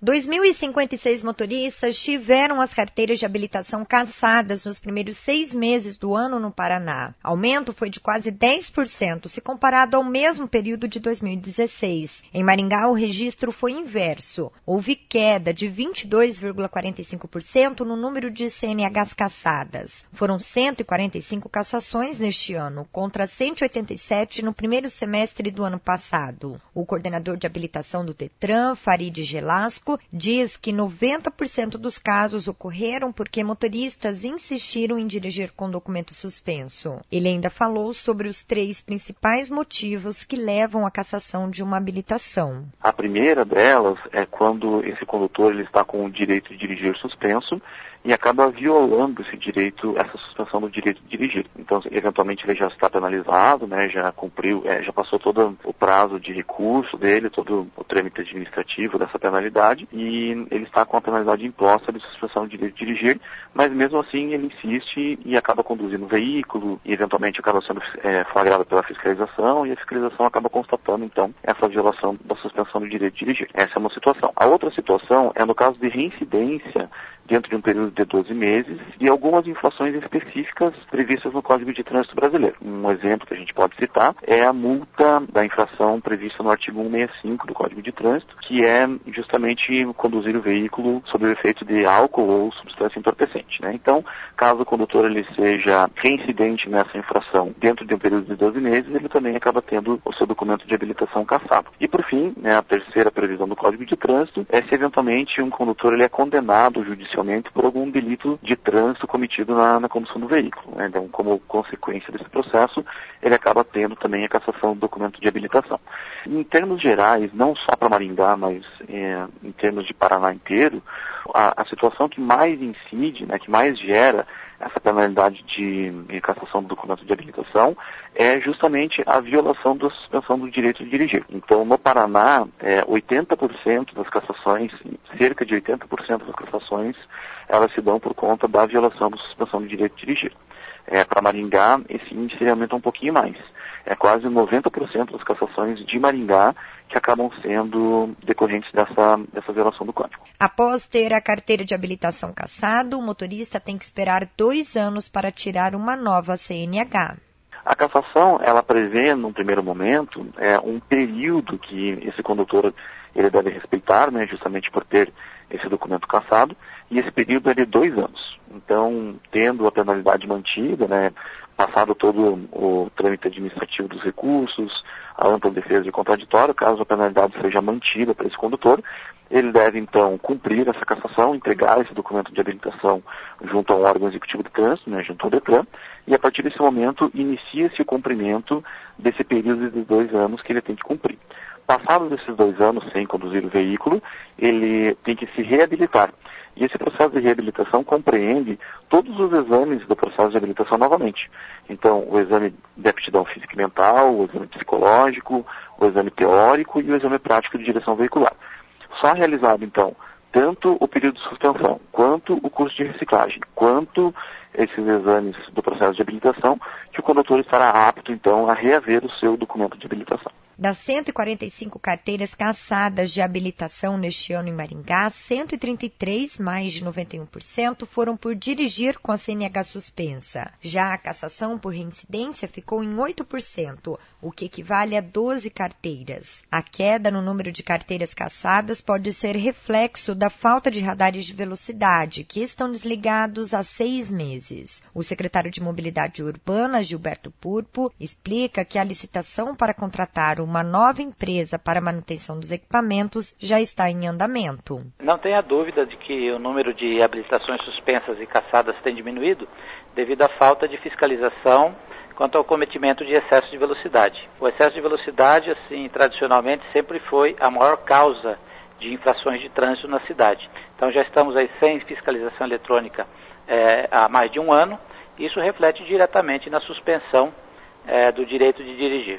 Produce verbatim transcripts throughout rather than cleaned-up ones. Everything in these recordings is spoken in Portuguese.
dois mil e cinquenta e seis motoristas tiveram as carteiras de habilitação cassadas nos primeiros seis meses do ano no Paraná. O aumento foi de quase dez por cento se comparado ao mesmo período de dois mil e dezesseis. Em Maringá, o registro foi inverso. Houve queda de vinte e dois vírgula quarenta e cinco por cento no número de C N Hs cassadas. Foram cento e quarenta e cinco cassações neste ano, contra cento e oitenta e sete no primeiro semestre do ano passado. O coordenador de habilitação do Detran, Farid Gelasco, diz que noventa por cento dos casos ocorreram porque motoristas insistiram em dirigir com documento suspenso. Ele ainda falou sobre os três principais motivos que levam à cassação de uma habilitação. A primeira delas é quando esse condutor ele está com o direito de dirigir suspenso e acaba violando esse direito, essa suspensão do direito de dirigir. Então, eventualmente, ele já está penalizado, né, já cumpriu, é, já passou todo o prazo de recurso dele, todo o trâmite administrativo dessa penalidade, e ele está com a penalidade imposta de suspensão do direito de dirigir, mas mesmo assim ele insiste e acaba conduzindo o veículo, e eventualmente acaba sendo é, flagrado pela fiscalização, e a fiscalização acaba constatando, então, essa violação da suspensão do direito de dirigir. Essa é uma situação. A outra situação é no caso de reincidência dentro de um período de doze meses e algumas infrações específicas previstas no Código de Trânsito Brasileiro. Um exemplo que a gente pode citar é a multa da infração prevista no artigo cento e sessenta e cinco do Código de Trânsito, que é justamente conduzir o veículo sob o efeito de álcool ou substância entorpecente, né? Então, caso o condutor ele seja reincidente nessa infração dentro de um período de doze meses, ele também acaba tendo o seu documento de habilitação cassado. E por fim, né, a terceira previsão do Código de Trânsito é se eventualmente um condutor ele é condenado judicialmente por algum delito de trânsito cometido na, na condução do veículo, né? Então, como consequência desse processo, ele acaba tendo também a cassação do documento de habilitação. Em termos gerais, não só para Maringá, mas é, em termos de Paraná inteiro, a, a situação que mais incide, né, que mais gera essa penalidade de, de cassação do documento de habilitação é justamente a violação da suspensão do direito de dirigir. Então, no Paraná, é, oitenta por cento das cassações, cerca de oitenta por cento das cassações, elas se dão por conta da violação da suspensão do direito de dirigir. É, para Maringá, esse índice aumenta um pouquinho mais. É quase noventa por cento das cassações de Maringá que acabam sendo decorrentes dessa, dessa violação do Código. Após ter a carteira de habilitação cassada, o motorista tem que esperar dois anos para tirar uma nova C N H. A cassação, ela prevê, num primeiro momento, é, um período que esse condutor ele deve respeitar, né, justamente por ter esse documento cassado, e esse período é de dois anos. Então, tendo a penalidade mantida, né, passado todo o trâmite administrativo dos recursos, a ampla defesa de contraditório, caso a penalidade seja mantida para esse condutor, ele deve, então, cumprir essa cassação, entregar esse documento de habilitação junto ao órgão executivo de trânsito, né, junto ao Detran, e a partir desse momento inicia-se o cumprimento desse período de dois anos que ele tem que cumprir. Passados esses dois anos sem conduzir o veículo, ele tem que se reabilitar. E esse processo de reabilitação compreende todos os exames do processo de habilitação novamente. Então, o exame de aptidão física e mental, o exame psicológico, o exame teórico e o exame prático de direção veicular. Só realizado, então, tanto o período de suspensão, quanto o curso de reciclagem, quanto esses exames do processo de habilitação, que o condutor estará apto, então, a reaver o seu documento de habilitação. Das cento e quarenta e cinco carteiras cassadas de habilitação neste ano em Maringá, cento e trinta e três, mais de noventa e um por cento, foram por dirigir com a C N H suspensa. Já a cassação por reincidência ficou em oito por cento, o que equivale a doze carteiras. A queda no número de carteiras cassadas pode ser reflexo da falta de radares de velocidade, que estão desligados há seis meses. O secretário de Mobilidade Urbana, Gilberto Purpo, explica que a licitação para contratar uma nova empresa para a manutenção dos equipamentos já está em andamento. Não tenha dúvida de que o número de habilitações suspensas e cassadas tem diminuído devido à falta de fiscalização quanto ao cometimento de excesso de velocidade. O excesso de velocidade, assim, tradicionalmente, sempre foi a maior causa de infrações de trânsito na cidade. Então já estamos aí sem fiscalização eletrônica é, há mais de um ano. Isso reflete diretamente na suspensão é, do direito de dirigir.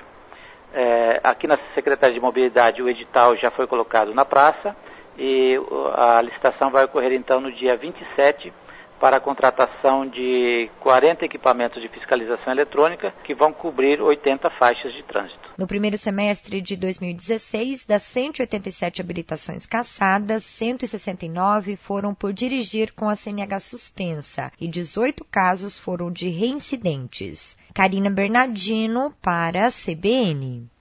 É, aqui na Secretaria de Mobilidade o edital já foi colocado na praça e a licitação vai ocorrer então no dia vinte e sete para a contratação de quarenta equipamentos de fiscalização eletrônica que vão cobrir oitenta faixas de trânsito. No primeiro semestre de dois mil e dezesseis, das cento e oitenta e sete habilitações cassadas, cento e sessenta e nove foram por dirigir com a C N H suspensa e dezoito casos foram de reincidentes. Karina Bernardino para a C B N.